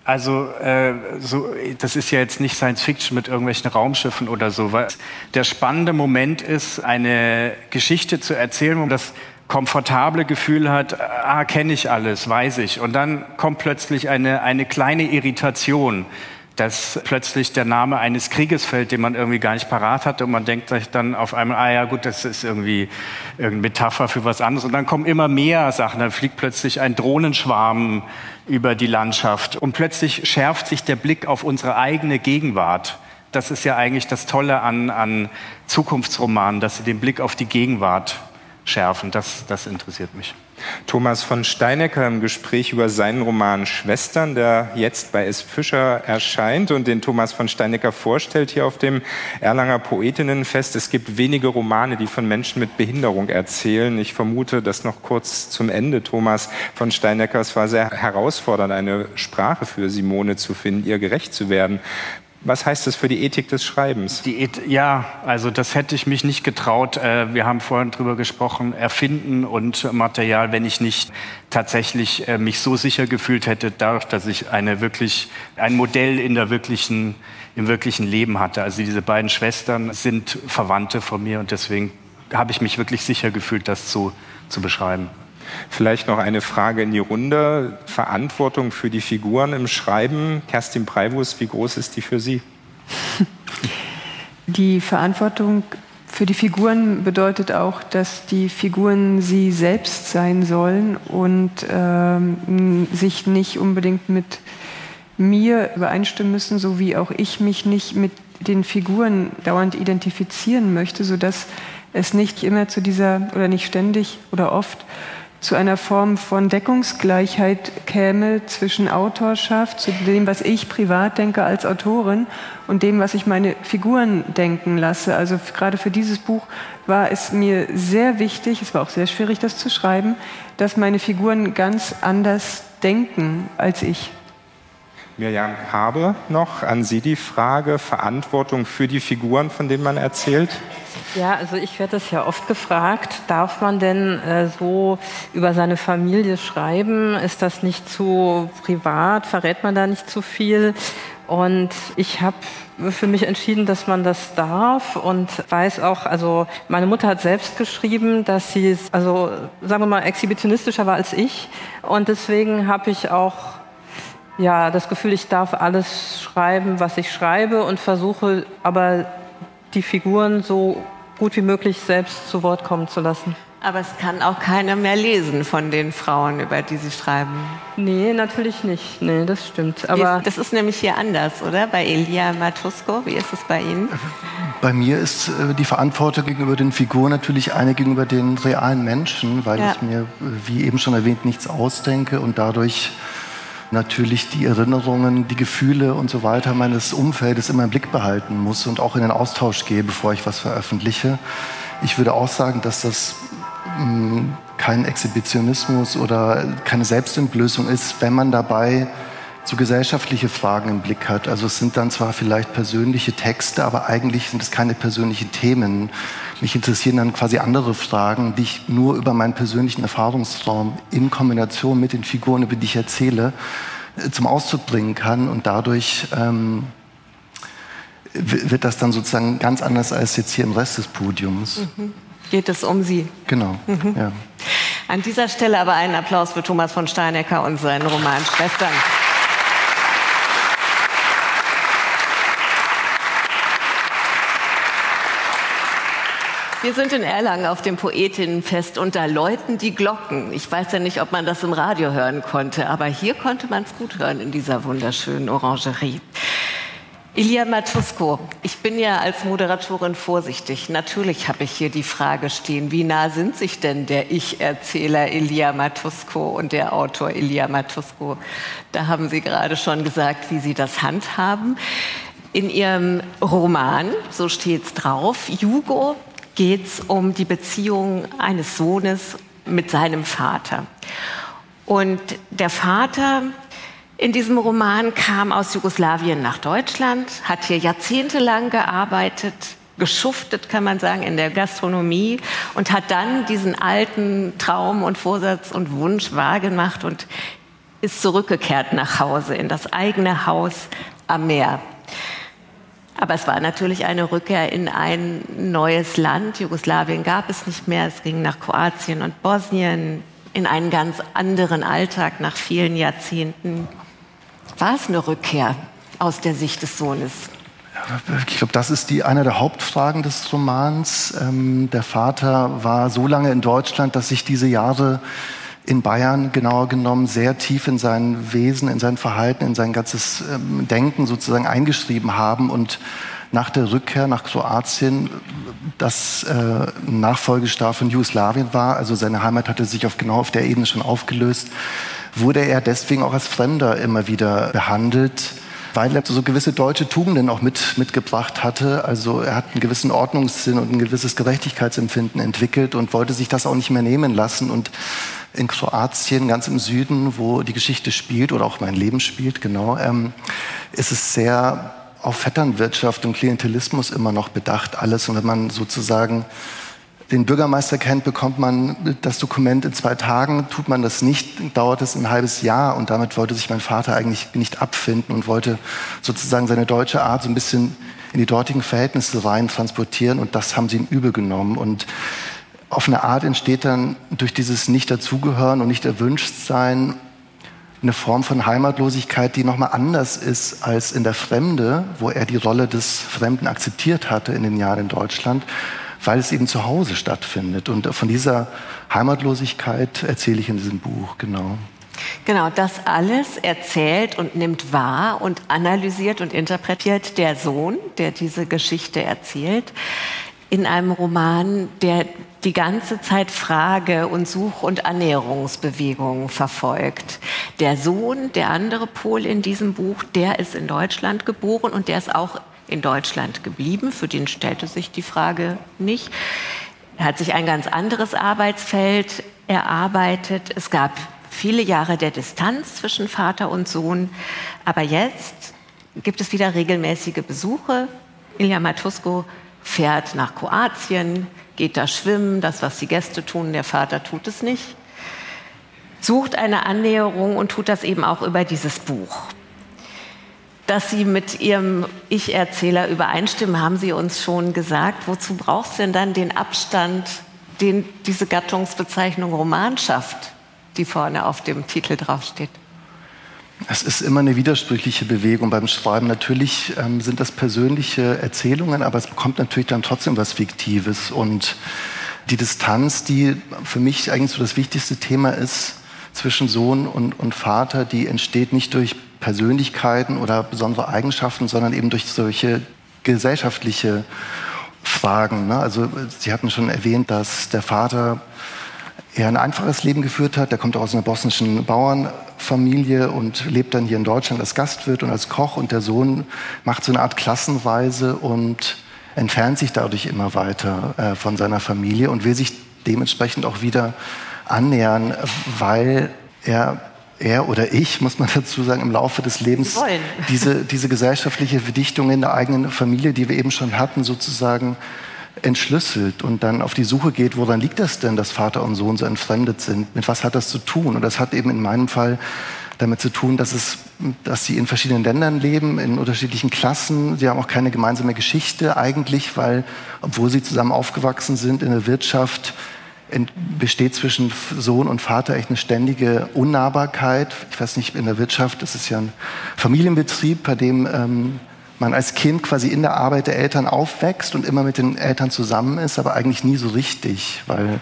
das ist ja jetzt nicht Science Fiction mit irgendwelchen Raumschiffen oder so. Weil der spannende Moment ist, eine Geschichte zu erzählen, wo man das komfortable Gefühl hat, kenne ich alles, weiß ich. Und dann kommt plötzlich eine kleine Irritation, dass plötzlich der Name eines Krieges fällt, den man irgendwie gar nicht parat hatte. Und man denkt sich dann auf einmal, ja gut, das ist irgendwie irgendeine Metapher für was anderes. Und dann kommen immer mehr Sachen. Dann fliegt plötzlich ein Drohnenschwarm über die Landschaft. Und plötzlich schärft sich der Blick auf unsere eigene Gegenwart. Das ist ja eigentlich das Tolle an Zukunftsromanen, dass sie den Blick auf die Gegenwart schärfen. Das interessiert mich. Thomas von Steinecker im Gespräch über seinen Roman Schwestern, der jetzt bei S. Fischer erscheint und den Thomas von Steinecker vorstellt hier auf dem Erlanger Poetinnenfest. Es gibt wenige Romane, die von Menschen mit Behinderung erzählen. Ich vermute, dass noch kurz zum Ende, Thomas von Steinecker, es war sehr herausfordernd, eine Sprache für Simone zu finden, ihr gerecht zu werden. Was heißt das für die Ethik des Schreibens? Ja, also das hätte ich mich nicht getraut. Wir haben vorhin drüber gesprochen, Erfinden und Material, wenn ich nicht tatsächlich mich so sicher gefühlt hätte, dadurch, dass ich ein Modell im wirklichen Leben hatte. Also diese beiden Schwestern sind Verwandte von mir und deswegen habe ich mich wirklich sicher gefühlt, das zu beschreiben. Vielleicht noch eine Frage in die Runde. Verantwortung für die Figuren im Schreiben. Kerstin Preibus, wie groß ist die für Sie? Die Verantwortung für die Figuren bedeutet auch, dass die Figuren sie selbst sein sollen und sich nicht unbedingt mit mir übereinstimmen müssen, so wie auch ich mich nicht mit den Figuren dauernd identifizieren möchte, sodass es nicht immer zu dieser oder nicht ständig oder oft zu einer Form von Deckungsgleichheit käme zwischen Autorschaft, zu dem, was ich privat denke als Autorin und dem, was ich meine Figuren denken lasse. Also gerade für dieses Buch war es mir sehr wichtig, es war auch sehr schwierig, das zu schreiben, dass meine Figuren ganz anders denken als ich. Mirjam Habe noch an Sie die Frage, Verantwortung für die Figuren, von denen man erzählt? Ja, also ich werde das ja oft gefragt, darf man denn so über seine Familie schreiben? Ist das nicht zu privat? Verrät man da nicht zu viel? Und ich habe für mich entschieden, dass man das darf und weiß auch, also meine Mutter hat selbst geschrieben, dass sie, also sagen wir mal, exhibitionistischer war als ich. Und deswegen habe ich auch das Gefühl, ich darf alles schreiben, was ich schreibe und versuche aber die Figuren so gut wie möglich selbst zu Wort kommen zu lassen. Aber es kann auch keiner mehr lesen von den Frauen, über die Sie schreiben. Nee, natürlich nicht. Nee, das stimmt. Aber das ist nämlich hier anders, oder? Bei Elia Matuszko, wie ist es bei Ihnen? Bei mir ist die Verantwortung gegenüber den Figuren natürlich eine gegenüber den realen Menschen, weil ich mir, wie eben schon erwähnt, nichts ausdenke und dadurch natürlich die Erinnerungen, die Gefühle und so weiter meines Umfeldes immer im Blick behalten muss und auch in den Austausch gehe, bevor ich was veröffentliche. Ich würde auch sagen, dass das kein Exhibitionismus oder keine Selbstentblößung ist, wenn man dabei so gesellschaftliche Fragen im Blick hat. Also es sind dann zwar vielleicht persönliche Texte, aber eigentlich sind es keine persönlichen Themen. Mich interessieren dann quasi andere Fragen, die ich nur über meinen persönlichen Erfahrungsraum in Kombination mit den Figuren, über die ich erzähle, zum Ausdruck bringen kann. Und dadurch wird das dann sozusagen ganz anders als jetzt hier im Rest des Podiums. Geht es um Sie? Genau, ja. An dieser Stelle aber einen Applaus für Thomas von Steinecker und seinen Roman Schwestern. Wir sind in Erlangen auf dem Poetinnenfest und da läuten die Glocken. Ich weiß ja nicht, ob man das im Radio hören konnte, aber hier konnte man es gut hören in dieser wunderschönen Orangerie. Elia Matuszko, ich bin ja als Moderatorin vorsichtig. Natürlich habe ich hier die Frage stehen, wie nah sind sich denn der Ich-Erzähler Elia Matuszko und der Autor Elia Matuszko? Da haben Sie gerade schon gesagt, wie Sie das handhaben. In Ihrem Roman, so steht's drauf, Jugo, geht es um die Beziehung eines Sohnes mit seinem Vater. Und der Vater in diesem Roman kam aus Jugoslawien nach Deutschland, hat hier jahrzehntelang gearbeitet, geschuftet, kann man sagen, in der Gastronomie und hat dann diesen alten Traum und Vorsatz und Wunsch wahrgemacht und ist zurückgekehrt nach Hause, in das eigene Haus am Meer. Aber es war natürlich eine Rückkehr in ein neues Land. Jugoslawien gab es nicht mehr. Es ging nach Kroatien und Bosnien in einen ganz anderen Alltag nach vielen Jahrzehnten. War es eine Rückkehr aus der Sicht des Sohnes? Ich glaube, das ist eine der Hauptfragen des Romans. Der Vater war so lange in Deutschland, dass sich diese Jahre in Bayern genauer genommen sehr tief in sein Wesen, in sein Verhalten, in sein ganzes Denken sozusagen eingeschrieben haben und nach der Rückkehr nach Kroatien, das Nachfolgestaat von Jugoslawien war, also seine Heimat hatte sich genau auf der Ebene schon aufgelöst, wurde er deswegen auch als Fremder immer wieder behandelt, weil er so gewisse deutsche Tugenden auch mitgebracht hatte. Also er hat einen gewissen Ordnungssinn und ein gewisses Gerechtigkeitsempfinden entwickelt und wollte sich das auch nicht mehr nehmen lassen. Und in Kroatien, ganz im Süden, wo die Geschichte spielt oder auch mein Leben spielt, genau, ist es sehr auf Vetternwirtschaft und Klientelismus immer noch bedacht, alles. Und wenn man sozusagen den Bürgermeister kennt, bekommt man das Dokument in 2 Tagen. Tut man das nicht, dauert es ein halbes Jahr. Und damit wollte sich mein Vater eigentlich nicht abfinden und wollte sozusagen seine deutsche Art so ein bisschen in die dortigen Verhältnisse rein transportieren. Und das haben sie ihm übel genommen. Und auf eine Art entsteht dann durch dieses Nicht-Dazugehören und Nicht-Erwünschtsein eine Form von Heimatlosigkeit, die nochmal anders ist als in der Fremde, wo er die Rolle des Fremden akzeptiert hatte in den Jahren in Deutschland, weil es eben zu Hause stattfindet. Und von dieser Heimatlosigkeit erzähle ich in diesem Buch, genau. Genau, das alles erzählt und nimmt wahr und analysiert und interpretiert der Sohn, der diese Geschichte erzählt. in einem Roman, der die ganze Zeit Frage- und Such- und Annäherungsbewegungen verfolgt. Der Sohn, der andere Pol in diesem Buch, der ist in Deutschland geboren und der ist auch in Deutschland geblieben. Für den stellte sich die Frage nicht. Er hat sich ein ganz anderes Arbeitsfeld erarbeitet. Es gab viele Jahre der Distanz zwischen Vater und Sohn. Aber jetzt gibt es wieder regelmäßige Besuche. Ilja Matuszko fährt nach Kroatien, geht da schwimmen, das, was die Gäste tun, der Vater tut es nicht, sucht eine Annäherung und tut das eben auch über dieses Buch. Dass Sie mit Ihrem Ich-Erzähler übereinstimmen, haben Sie uns schon gesagt. Wozu braucht es denn dann den Abstand, den diese Gattungsbezeichnung Roman schafft, die vorne auf dem Titel draufsteht? Es ist immer eine widersprüchliche Bewegung beim Schreiben. Natürlich sind das persönliche Erzählungen, aber es bekommt natürlich dann trotzdem was Fiktives. Und die Distanz, die für mich eigentlich so das wichtigste Thema ist zwischen Sohn und Vater, die entsteht nicht durch Persönlichkeiten oder besondere Eigenschaften, sondern eben durch solche gesellschaftliche Fragen. Ne? Also Sie hatten schon erwähnt, dass der Vater eher ein einfaches Leben geführt hat. Der kommt aus einer bosnischen Bauernfamilie und lebt dann hier in Deutschland als Gastwirt und als Koch. Und der Sohn macht so eine Art Klassenreise und entfernt sich dadurch immer weiter von seiner Familie und will sich dementsprechend auch wieder annähern, weil er oder ich, muss man dazu sagen, im Laufe des Lebens diese gesellschaftliche Verdichtung in der eigenen Familie, die wir eben schon hatten, sozusagen entschlüsselt und dann auf die Suche geht, woran liegt das denn, dass Vater und Sohn so entfremdet sind? Mit was hat das zu tun? Und das hat eben in meinem Fall damit zu tun, dass sie in verschiedenen Ländern leben, in unterschiedlichen Klassen. Sie haben auch keine gemeinsame Geschichte eigentlich, weil, obwohl sie zusammen aufgewachsen sind in der Wirtschaft, besteht zwischen Sohn und Vater echt eine ständige Unnahbarkeit. Ich weiß nicht, in der Wirtschaft, das ist ja ein Familienbetrieb, bei dem man als Kind quasi in der Arbeit der Eltern aufwächst und immer mit den Eltern zusammen ist, aber eigentlich nie so richtig, weil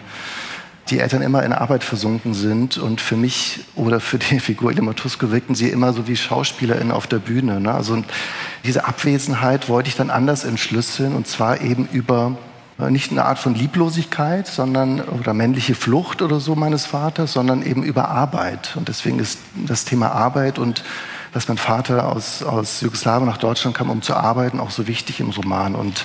die Eltern immer in Arbeit versunken sind. Und für mich oder für die Figur Ilja Matuszko wirkten sie immer so wie SchauspielerInnen auf der Bühne. Ne? Also diese Abwesenheit wollte ich dann anders entschlüsseln, und zwar eben über nicht eine Art von Lieblosigkeit, oder männliche Flucht oder so meines Vaters, sondern eben über Arbeit. Und deswegen ist das Thema Arbeit und dass mein Vater aus Jugoslawien nach Deutschland kam, um zu arbeiten, auch so wichtig im Roman. Und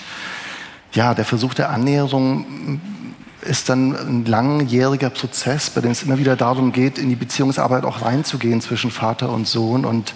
ja, der Versuch der Annäherung ist dann ein langjähriger Prozess, bei dem es immer wieder darum geht, in die Beziehungsarbeit auch reinzugehen zwischen Vater und Sohn und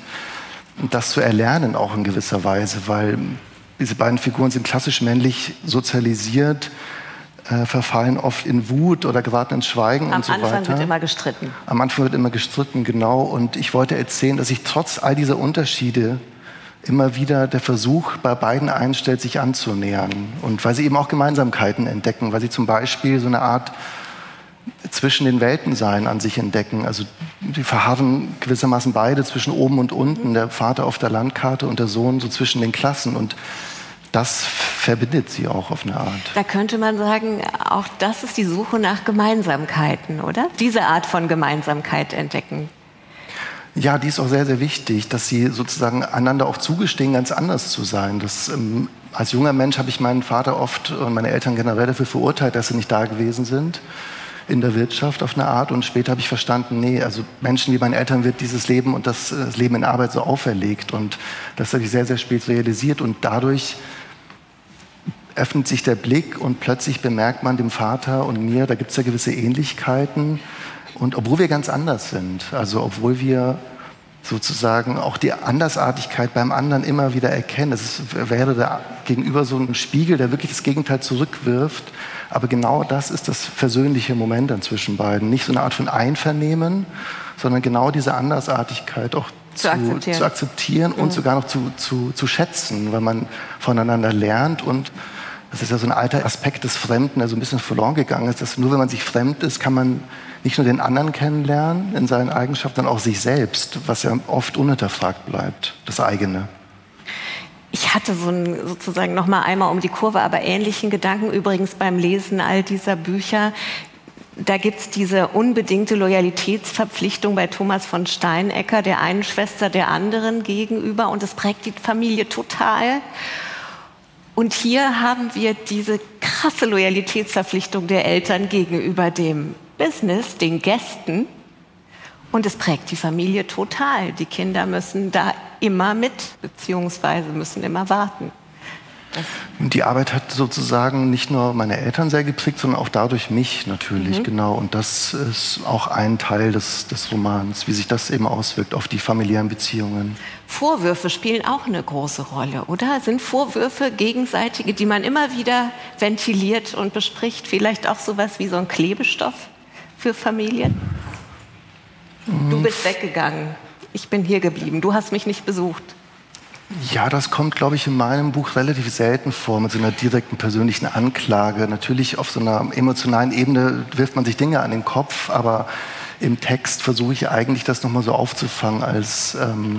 das zu erlernen auch in gewisser Weise, weil diese beiden Figuren sind klassisch männlich sozialisiert, verfallen oft in Wut oder geraten ins Schweigen und so weiter. Am Anfang wird immer gestritten. Am Anfang wird immer gestritten, genau. Und ich wollte erzählen, dass sich trotz all dieser Unterschiede immer wieder der Versuch bei beiden einstellt, sich anzunähern. Und weil sie eben auch Gemeinsamkeiten entdecken, weil sie zum Beispiel so eine Art zwischen den Weltensein an sich entdecken. Also die verharren gewissermaßen beide zwischen oben und unten, der Vater auf der Landkarte und der Sohn so zwischen den Klassen. Und das verbindet sie auch auf eine Art. Da könnte man sagen, auch das ist die Suche nach Gemeinsamkeiten, oder? Diese Art von Gemeinsamkeit entdecken. Ja, die ist auch sehr, sehr wichtig, dass sie sozusagen einander auch zugestehen, ganz anders zu sein. Als junger Mensch habe ich meinen Vater oft und meine Eltern generell dafür verurteilt, dass sie nicht da gewesen sind in der Wirtschaft auf eine Art. Und später habe ich verstanden, nee, also Menschen wie meinen Eltern wird dieses Leben und das Leben in Arbeit so auferlegt. Und das habe ich sehr, sehr spät realisiert. Und dadurch öffnet sich der Blick und plötzlich bemerkt man dem Vater und mir, da gibt es ja gewisse Ähnlichkeiten. Und obwohl wir ganz anders sind, also obwohl wir sozusagen auch die Andersartigkeit beim anderen immer wieder erkennen, es wäre da gegenüber so ein Spiegel, der wirklich das Gegenteil zurückwirft. Aber genau das ist das versöhnliche Moment dann zwischen beiden. Nicht so eine Art von Einvernehmen, sondern genau diese Andersartigkeit auch zu akzeptieren und sogar noch zu schätzen, weil man voneinander lernt. Und das ist ja so ein alter Aspekt des Fremden, der so ein bisschen verloren gegangen ist, dass nur wenn man sich fremd ist, kann man nicht nur den anderen kennenlernen in seinen Eigenschaften, sondern auch sich selbst, was ja oft unhinterfragt bleibt, das eigene. Ich hatte sozusagen noch mal einmal um die Kurve, aber ähnlichen Gedanken übrigens beim Lesen all dieser Bücher. Da gibt es diese unbedingte Loyalitätsverpflichtung bei Thomas von Steinecker, der einen Schwester der anderen gegenüber, und das prägt die Familie total. Und hier haben wir diese krasse Loyalitätsverpflichtung der Eltern gegenüber dem Business, den Gästen. Und es prägt die Familie total. Die Kinder müssen da immer mit, beziehungsweise müssen immer warten. Die Arbeit hat sozusagen nicht nur meine Eltern sehr geprägt, sondern auch dadurch mich natürlich, genau. Und das ist auch ein Teil des Romans, wie sich das eben auswirkt auf die familiären Beziehungen. Vorwürfe spielen auch eine große Rolle, oder? Sind Vorwürfe gegenseitige, die man immer wieder ventiliert und bespricht, vielleicht auch sowas wie so ein Klebestoff für Familien? Du bist weggegangen, ich bin hier geblieben, du hast mich nicht besucht. Ja, das kommt, glaube ich, in meinem Buch relativ selten vor, mit so einer direkten persönlichen Anklage. Natürlich auf so einer emotionalen Ebene wirft man sich Dinge an den Kopf, aber im Text versuche ich eigentlich, das nochmal so aufzufangen als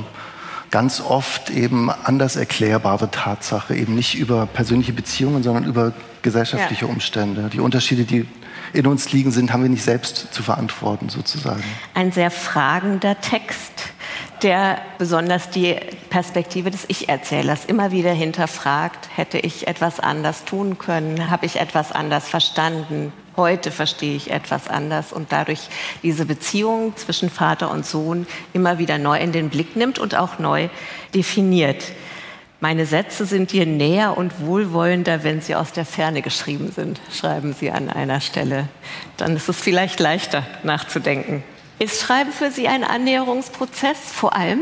ganz oft eben anders erklärbare Tatsache, eben nicht über persönliche Beziehungen, sondern über gesellschaftliche Umstände. Die Unterschiede, die in uns liegen, haben wir nicht selbst zu verantworten, sozusagen. Ein sehr fragender Text, der besonders die Perspektive des Ich-Erzählers immer wieder hinterfragt. Hätte ich etwas anders tun können? Habe ich etwas anders verstanden? Heute verstehe ich etwas anders und dadurch diese Beziehung zwischen Vater und Sohn immer wieder neu in den Blick nimmt und auch neu definiert. Meine Sätze sind dir näher und wohlwollender, wenn sie aus der Ferne geschrieben sind, schreiben Sie an einer Stelle. Dann ist es vielleicht leichter nachzudenken. Ist Schreiben für Sie ein Annäherungsprozess vor allem?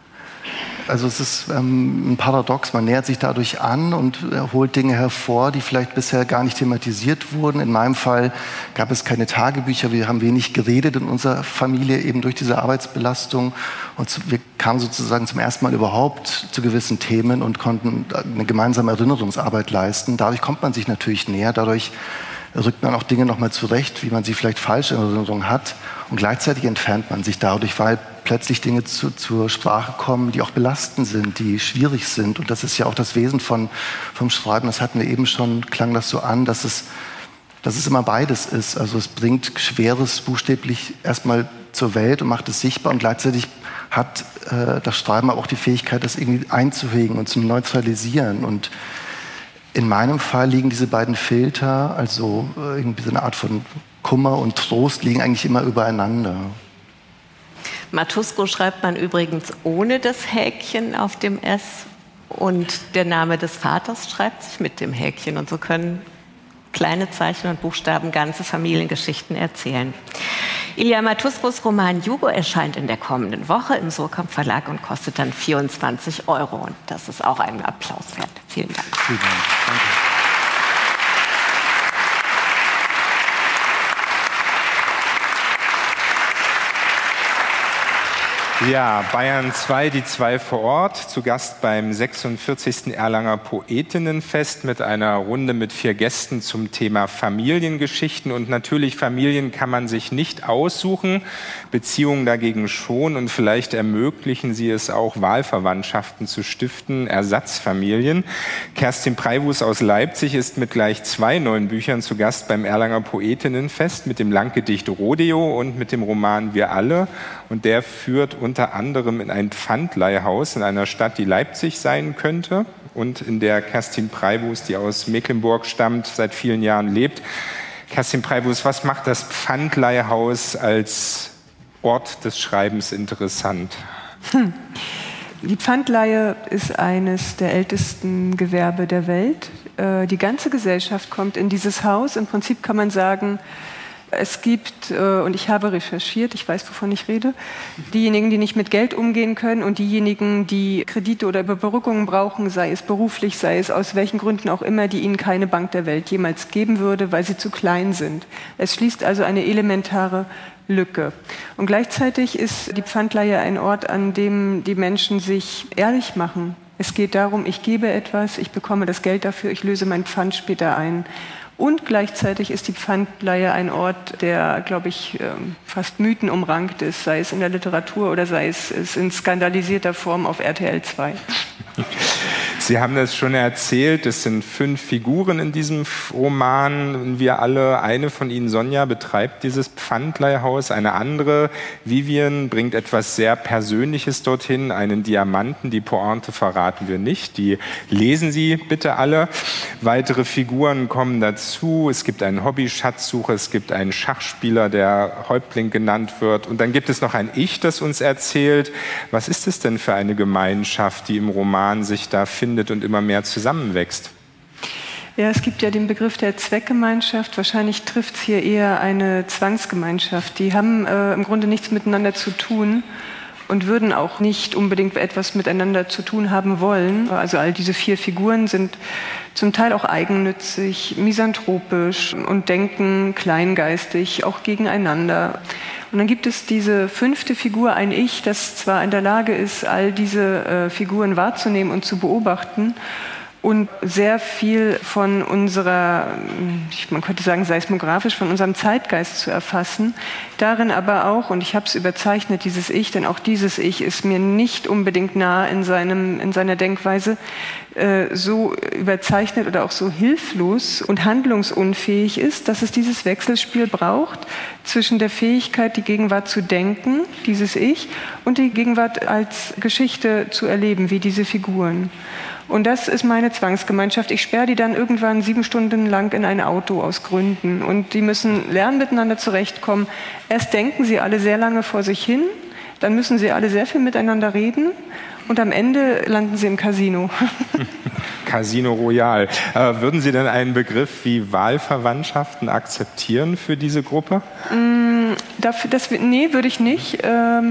Also es ist ein Paradox, man nähert sich dadurch an und holt Dinge hervor, die vielleicht bisher gar nicht thematisiert wurden. In meinem Fall gab es keine Tagebücher, wir haben wenig geredet in unserer Familie, eben durch diese Arbeitsbelastung. Und wir kamen sozusagen zum ersten Mal überhaupt zu gewissen Themen und konnten eine gemeinsame Erinnerungsarbeit leisten. Dadurch kommt man sich natürlich näher, dadurch rückt man auch Dinge nochmal zurecht, wie man sie vielleicht falsch in Erinnerung hat. Und gleichzeitig entfernt man sich dadurch, weil plötzlich Dinge zur Sprache kommen, die auch belastend sind, die schwierig sind. Und das ist ja auch das Wesen vom Schreiben. Das hatten wir eben schon, klang das so an, dass es immer beides ist. Also es bringt Schweres buchstäblich erstmal zur Welt und macht es sichtbar. Und gleichzeitig hat das Schreiben auch die Fähigkeit, das irgendwie einzuhegen und zu neutralisieren. Und in meinem Fall liegen diese beiden Filter, also irgendwie so eine Art von Kummer und Trost, liegen eigentlich immer übereinander. Matusko schreibt man übrigens ohne das Häkchen auf dem S und der Name des Vaters schreibt sich mit dem Häkchen. Und so können kleine Zeichen und Buchstaben ganze Familiengeschichten erzählen. Ilya Matuskos Roman Jugo erscheint in der kommenden Woche im Surkamp Verlag und kostet dann 24 €. Und das ist auch einen Applaus wert. Vielen Dank. Vielen Dank. Danke. Ja, Bayern 2, die 2 vor Ort, zu Gast beim 46. Erlanger Poetinnenfest mit einer Runde mit 4 Gästen zum Thema Familiengeschichten. Und natürlich, Familien kann man sich nicht aussuchen, Beziehungen dagegen schon. Und vielleicht ermöglichen sie es auch, Wahlverwandtschaften zu stiften, Ersatzfamilien. Kerstin Preiwus aus Leipzig ist mit gleich 2 neuen Büchern zu Gast beim Erlanger Poetinnenfest, mit dem Langgedicht Rodeo und mit dem Roman Wir alle. Und der führt unter anderem in ein Pfandleihhaus in einer Stadt, die Leipzig sein könnte und in der Kerstin Preiwus, die aus Mecklenburg stammt, seit vielen Jahren lebt. Kerstin Preiwus, was macht das Pfandleihhaus als Ort des Schreibens interessant? Die Pfandleihe ist eines der ältesten Gewerbe der Welt. Die ganze Gesellschaft kommt in dieses Haus. Im Prinzip kann man sagen, es gibt, und ich habe recherchiert, ich weiß, wovon ich rede, diejenigen, die nicht mit Geld umgehen können und diejenigen, die Kredite oder Überbrückungen brauchen, sei es beruflich, sei es aus welchen Gründen auch immer, die ihnen keine Bank der Welt jemals geben würde, weil sie zu klein sind. Es schließt also eine elementare Lücke. Und gleichzeitig ist die Pfandleihe ein Ort, an dem die Menschen sich ehrlich machen. Es geht darum, ich gebe etwas, ich bekomme das Geld dafür, ich löse mein Pfand später ein. Und gleichzeitig ist die Pfandleihe ein Ort, der, glaube ich, fast mythenumrankt ist, sei es in der Literatur oder sei es in skandalisierter Form auf RTL 2. Sie haben das schon erzählt, es sind 5 Figuren in diesem Roman. Wir alle, eine von ihnen, Sonja, betreibt dieses Pfandleihhaus, eine andere, Vivian, bringt etwas sehr Persönliches dorthin, einen Diamanten. Die Pointe verraten wir nicht, die lesen Sie bitte alle. Weitere Figuren kommen dazu. Es gibt einen Hobby-Schatzsucher, es gibt einen Schachspieler, der Häuptling genannt wird. Und dann gibt es noch ein Ich, das uns erzählt. Was ist es denn für eine Gemeinschaft, die im Roman sich da findet und immer mehr zusammenwächst? Ja, es gibt ja den Begriff der Zweckgemeinschaft. Wahrscheinlich trifft es hier eher eine Zwangsgemeinschaft. Die haben im Grunde nichts miteinander zu tun und würden auch nicht unbedingt etwas miteinander zu tun haben wollen. Also all diese 4 Figuren sind zum Teil auch eigennützig, misanthropisch und denken kleingeistig, auch gegeneinander. Und dann gibt es diese 5. Figur, ein Ich, das zwar in der Lage ist, all diese Figuren wahrzunehmen und zu beobachten, und sehr viel von unserer, man könnte sagen seismografisch, von unserem Zeitgeist zu erfassen. Darin aber auch, und ich habe es überzeichnet, dieses Ich, denn auch dieses Ich ist mir nicht unbedingt nah in seiner Denkweise, so überzeichnet oder auch so hilflos und handlungsunfähig ist, dass es dieses Wechselspiel braucht zwischen der Fähigkeit, die Gegenwart zu denken, dieses Ich, und die Gegenwart als Geschichte zu erleben, wie diese Figuren. Und das ist meine Zwangsgemeinschaft. Ich sperre die dann irgendwann 7 Stunden lang in ein Auto aus Gründen. Und die müssen lernen, miteinander zurechtkommen. Erst denken sie alle sehr lange vor sich hin, dann müssen sie alle sehr viel miteinander reden und am Ende landen sie im Casino. Casino Royal. Würden Sie denn einen Begriff wie Wahlverwandtschaften akzeptieren für diese Gruppe? Nee, würde ich nicht,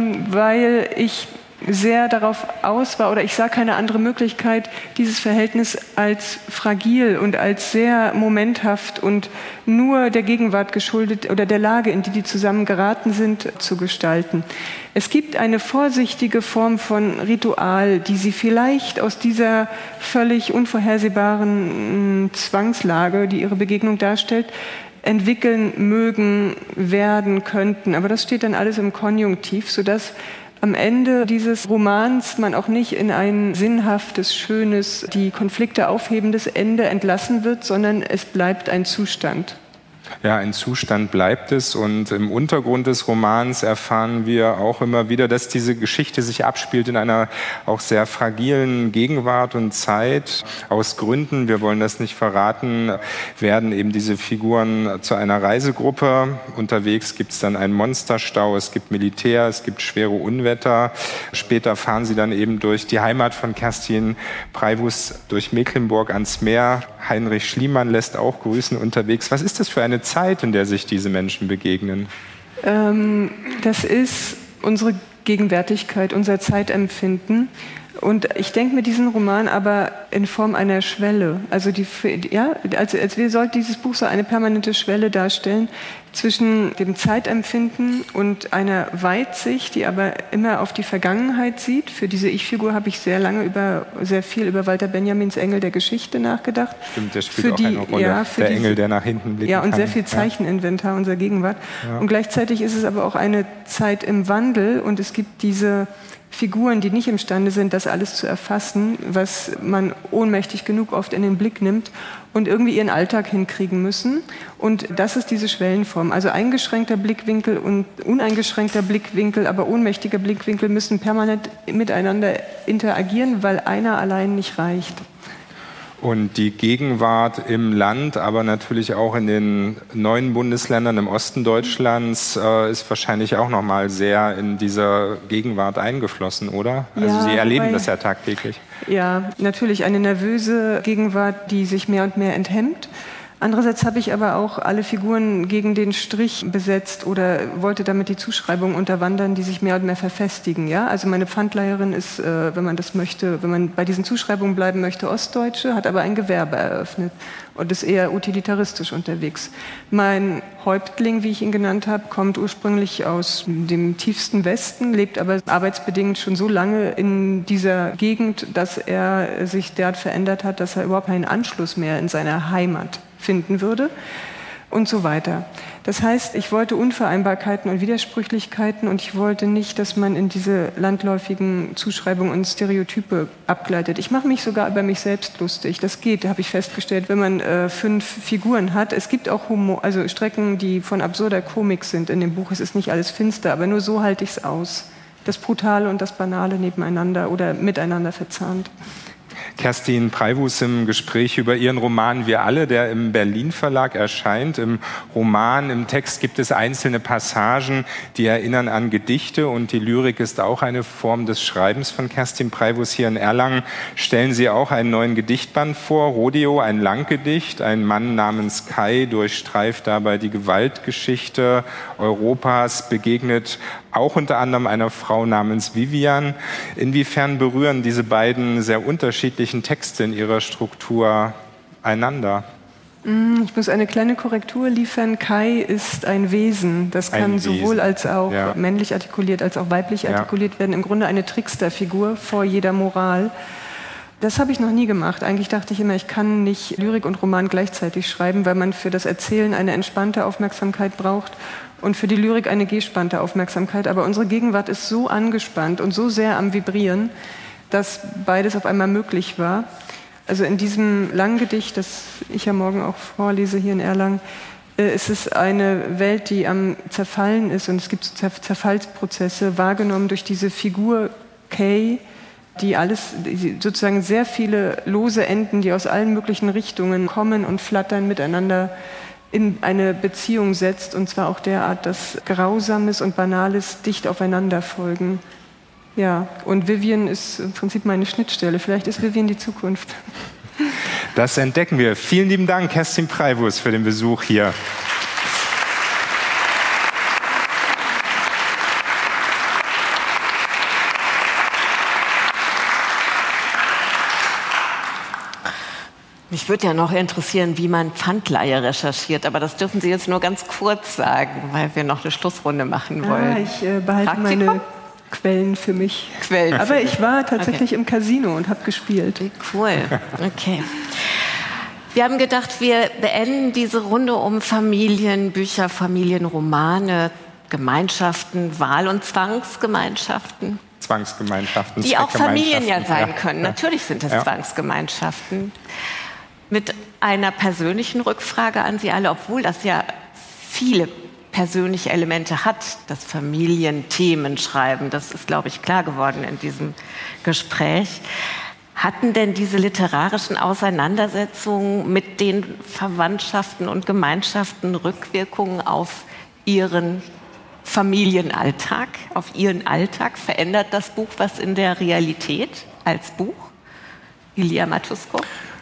weil ich sehr darauf aus war, oder ich sah keine andere Möglichkeit, dieses Verhältnis als fragil und als sehr momenthaft und nur der Gegenwart geschuldet oder der Lage, in die die zusammen geraten sind, zu gestalten. Es gibt eine vorsichtige Form von Ritual, die sie vielleicht aus dieser völlig unvorhersehbaren Zwangslage, die ihre Begegnung darstellt, entwickeln mögen, werden könnten. Aber das steht dann alles im Konjunktiv, sodass am Ende dieses Romans man auch nicht in ein sinnhaftes, schönes, die Konflikte aufhebendes Ende entlassen wird, sondern es bleibt ein Zustand. Ja, ein Zustand bleibt es, und im Untergrund des Romans erfahren wir auch immer wieder, dass diese Geschichte sich abspielt in einer auch sehr fragilen Gegenwart und Zeit. Aus Gründen, wir wollen das nicht verraten, werden eben diese Figuren zu einer Reisegruppe. Unterwegs gibt es dann einen Monsterstau, es gibt Militär, es gibt schwere Unwetter. Später fahren sie dann eben durch die Heimat von Kerstin Preibus, durch Mecklenburg ans Meer. Heinrich Schliemann lässt auch grüßen unterwegs. Was ist das für eine Zeit, in der sich diese Menschen begegnen? Das ist unsere Gegenwärtigkeit, unser Zeitempfinden. Und ich denke mir diesen Roman aber in Form einer Schwelle. Also sollte dieses Buch so eine permanente Schwelle darstellen zwischen dem Zeitempfinden und einer Weitsicht, die aber immer auf die Vergangenheit sieht. Für diese Ich-Figur habe ich sehr viel über Walter Benjamins Engel der Geschichte nachgedacht. Stimmt, der spielt auch eine Rolle. Ja, der Engel, der nach hinten blicken kann. Ja, und sehr viel Zeicheninventar unserer Gegenwart. Ja. Und gleichzeitig ist es aber auch eine Zeit im Wandel, und es gibt diese Figuren, die nicht imstande sind, das alles zu erfassen, was man ohnmächtig genug oft in den Blick nimmt, und irgendwie ihren Alltag hinkriegen müssen. Und das ist diese Schwellenform. Also eingeschränkter Blickwinkel und uneingeschränkter Blickwinkel, aber ohnmächtiger Blickwinkel müssen permanent miteinander interagieren, weil einer allein nicht reicht. Und die Gegenwart im Land, aber natürlich auch in den neuen Bundesländern im Osten Deutschlands ist wahrscheinlich auch noch mal sehr in dieser Gegenwart eingeflossen, oder? Also Sie erleben das ja tagtäglich. Ja, natürlich eine nervöse Gegenwart, die sich mehr und mehr enthemmt. Andererseits habe ich aber auch alle Figuren gegen den Strich besetzt oder wollte damit die Zuschreibung unterwandern, die sich mehr und mehr verfestigen. Ja? Also meine Pfandleiherin ist, wenn man das möchte, wenn man bei diesen Zuschreibungen bleiben möchte, Ostdeutsche, hat aber ein Gewerbe eröffnet und ist eher utilitaristisch unterwegs. Mein Häuptling, wie ich ihn genannt habe, kommt ursprünglich aus dem tiefsten Westen, lebt aber arbeitsbedingt schon so lange in dieser Gegend, dass er sich derart verändert hat, dass er überhaupt keinen Anschluss mehr in seiner Heimat finden würde und so weiter. Das heißt, ich wollte Unvereinbarkeiten und Widersprüchlichkeiten, und ich wollte nicht, dass man in diese landläufigen Zuschreibungen und Stereotype abgleitet. Ich mache mich sogar über mich selbst lustig. Das geht, habe ich festgestellt, wenn man 5 Figuren hat. Es gibt auch Strecken, die von absurder Komik sind in dem Buch. Es ist nicht alles finster, aber nur so halte ich es aus. Das Brutale und das Banale nebeneinander oder miteinander verzahnt. Kerstin Preivus im Gespräch über ihren Roman Wir alle, der im Berlin Verlag erscheint. Im Roman, im Text gibt es einzelne Passagen, die erinnern an Gedichte, und die Lyrik ist auch eine Form des Schreibens von Kerstin Preivus. Hier in Erlangen stellen Sie auch einen neuen Gedichtband vor, Rodeo, ein Langgedicht. Ein Mann namens Kai durchstreift dabei die Gewaltgeschichte Europas, begegnet auch unter anderem einer Frau namens Vivian. Inwiefern berühren diese beiden sehr unterschiedlichen Texte in ihrer Struktur einander? Ich muss eine kleine Korrektur liefern. Kai ist ein Wesen. Das kann sowohl als auch männlich artikuliert als auch weiblich artikuliert werden. Im Grunde eine Tricksterfigur vor jeder Moral. Das habe ich noch nie gemacht. Eigentlich dachte ich immer, ich kann nicht Lyrik und Roman gleichzeitig schreiben, weil man für das Erzählen eine entspannte Aufmerksamkeit braucht und für die Lyrik eine gespannte Aufmerksamkeit. Aber unsere Gegenwart ist so angespannt und so sehr am Vibrieren, dass beides auf einmal möglich war. Also in diesem langen Gedicht, das ich ja morgen auch vorlese hier in Erlangen, ist es eine Welt, die am Zerfallen ist, und es gibt so Zerfallsprozesse, wahrgenommen durch diese Figur Kay, die sozusagen sehr viele lose Enden, die aus allen möglichen Richtungen kommen und flattern, miteinander in eine Beziehung setzt, und zwar auch derart, dass Grausames und Banales dicht aufeinander folgen. Ja, und Vivian ist im Prinzip meine Schnittstelle. Vielleicht ist Vivian die Zukunft. Das entdecken wir. Vielen lieben Dank, Kerstin Preivus, für den Besuch hier. Mich würde ja noch interessieren, wie man Pfandleihe recherchiert, aber das dürfen Sie jetzt nur ganz kurz sagen, weil wir noch eine Schlussrunde machen wollen. Ich behalte meine Quellen für mich. Aber ich war tatsächlich im Casino und habe gespielt. Cool, okay. Wir haben gedacht, wir beenden diese Runde um Familienbücher, Familienromane, Gemeinschaften, Wahl- und Zwangsgemeinschaften. Zwangsgemeinschaften, die auch Familien ja sein können. Natürlich sind es Zwangsgemeinschaften. Mit einer persönlichen Rückfrage an Sie alle, obwohl das ja viele persönliche Elemente hat, das Familienthemen schreiben. Das ist, glaube ich, klar geworden in diesem Gespräch. Hatten denn diese literarischen Auseinandersetzungen mit den Verwandtschaften und Gemeinschaften Rückwirkungen auf Ihren Familienalltag, auf Ihren Alltag? Verändert das Buch was in der Realität als Buch? Ilia Matousko?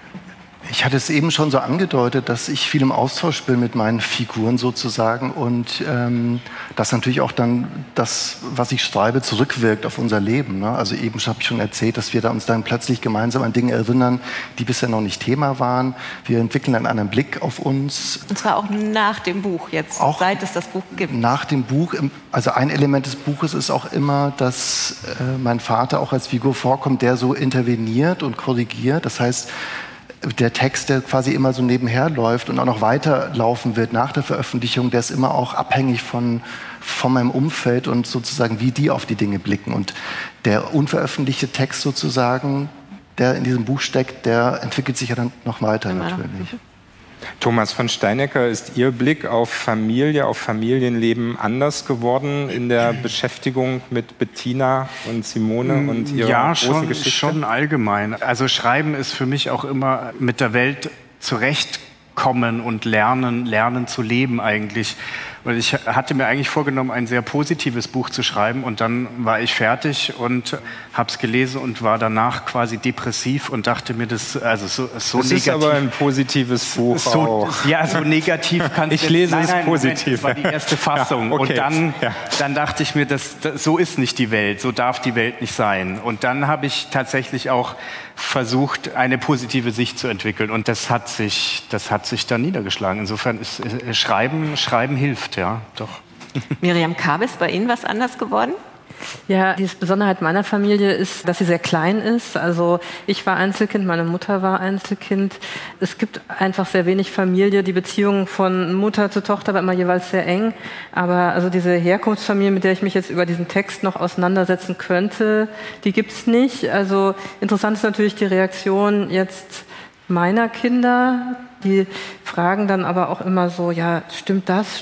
Ich hatte es eben schon so angedeutet, dass ich viel im Austausch bin mit meinen Figuren sozusagen, und dass natürlich auch dann das, was ich schreibe, zurückwirkt auf unser Leben. Ne? Also eben habe ich schon erzählt, dass wir uns dann plötzlich gemeinsam an Dinge erinnern, die bisher noch nicht Thema waren. Wir entwickeln einen anderen Blick auf uns. Und zwar auch nach dem Buch jetzt, auch seit es das Buch gibt. Nach dem Buch, also ein Element des Buches ist auch immer, dass mein Vater auch als Figur vorkommt, der so interveniert und korrigiert. Das heißt, der Text, der quasi immer so nebenher läuft und auch noch weiterlaufen wird nach der Veröffentlichung, der ist immer auch abhängig von meinem Umfeld und sozusagen, wie die auf die Dinge blicken. Und der unveröffentlichte Text sozusagen, der in diesem Buch steckt, der entwickelt sich ja dann noch weiter natürlich. Thomas von Steinecker, ist Ihr Blick auf Familie, auf Familienleben anders geworden in der Beschäftigung mit Bettina und Simone und ihrer großen Geschichte? Ja, schon allgemein. Also Schreiben ist für mich auch immer mit der Welt zurechtkommen und lernen zu leben eigentlich. Und ich hatte mir eigentlich vorgenommen, ein sehr positives Buch zu schreiben, und dann war ich fertig und habe es gelesen und war danach quasi depressiv und dachte mir, das so negativ. Das ist aber ein positives Buch auch. Ja, so negativ kann ich lese es positiv. Das war die erste Fassung. Ja, okay. Und dann dachte ich mir, so ist nicht die Welt, so darf die Welt nicht sein. Und dann habe ich tatsächlich auch versucht, eine positive Sicht zu entwickeln, und das hat sich dann niedergeschlagen. Insofern ist Schreiben hilft. Ja, doch. Miriam Kabe, ist bei Ihnen was anders geworden? Ja, die Besonderheit meiner Familie ist, dass sie sehr klein ist. Also ich war Einzelkind, meine Mutter war Einzelkind. Es gibt einfach sehr wenig Familie. Die Beziehung von Mutter zu Tochter war immer jeweils sehr eng. Aber also diese Herkunftsfamilie, mit der ich mich jetzt über diesen Text noch auseinandersetzen könnte, die gibt's nicht. Also interessant ist natürlich die Reaktion jetzt meiner Kinder. Die fragen dann aber auch immer so, ja, stimmt das?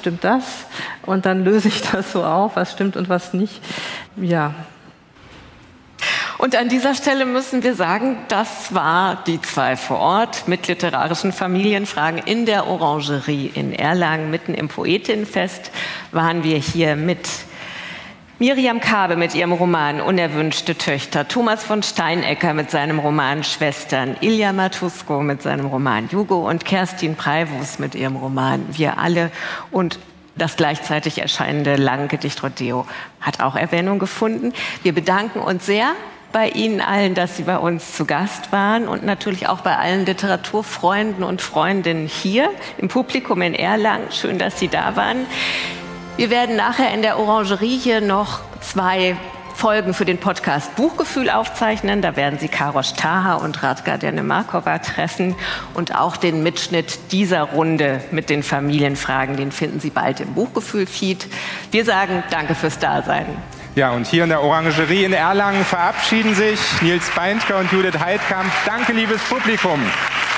Und dann löse ich das so auf, was stimmt und was nicht. Ja. Und an dieser Stelle müssen wir sagen, das war die 2 vor Ort mit literarischen Familienfragen in der Orangerie in Erlangen. Mitten im Poetinnenfest waren wir hier mit Miriam Kaabe mit ihrem Roman Unerwünschte Töchter, Thomas von Steinecker mit seinem Roman Schwestern, Ilja Matusko mit seinem Roman Jugo und Kerstin Preivus mit ihrem Roman Wir alle. Und das gleichzeitig erscheinende Langgedicht Rodeo hat auch Erwähnung gefunden. Wir bedanken uns sehr bei Ihnen allen, dass Sie bei uns zu Gast waren und natürlich auch bei allen Literaturfreunden und Freundinnen hier im Publikum in Erlangen. Schön, dass Sie da waren. Wir werden nachher in der Orangerie hier noch 2 Folgen für den Podcast Buchgefühl aufzeichnen. Da werden Sie Karosh Taha und Radka Denemarkova treffen. Und auch den Mitschnitt dieser Runde mit den Familienfragen, den finden Sie bald im Buchgefühl-Feed. Wir sagen danke fürs Dasein. Ja, und hier in der Orangerie in Erlangen verabschieden sich Nils Beindker und Judith Heidkamp. Danke, liebes Publikum.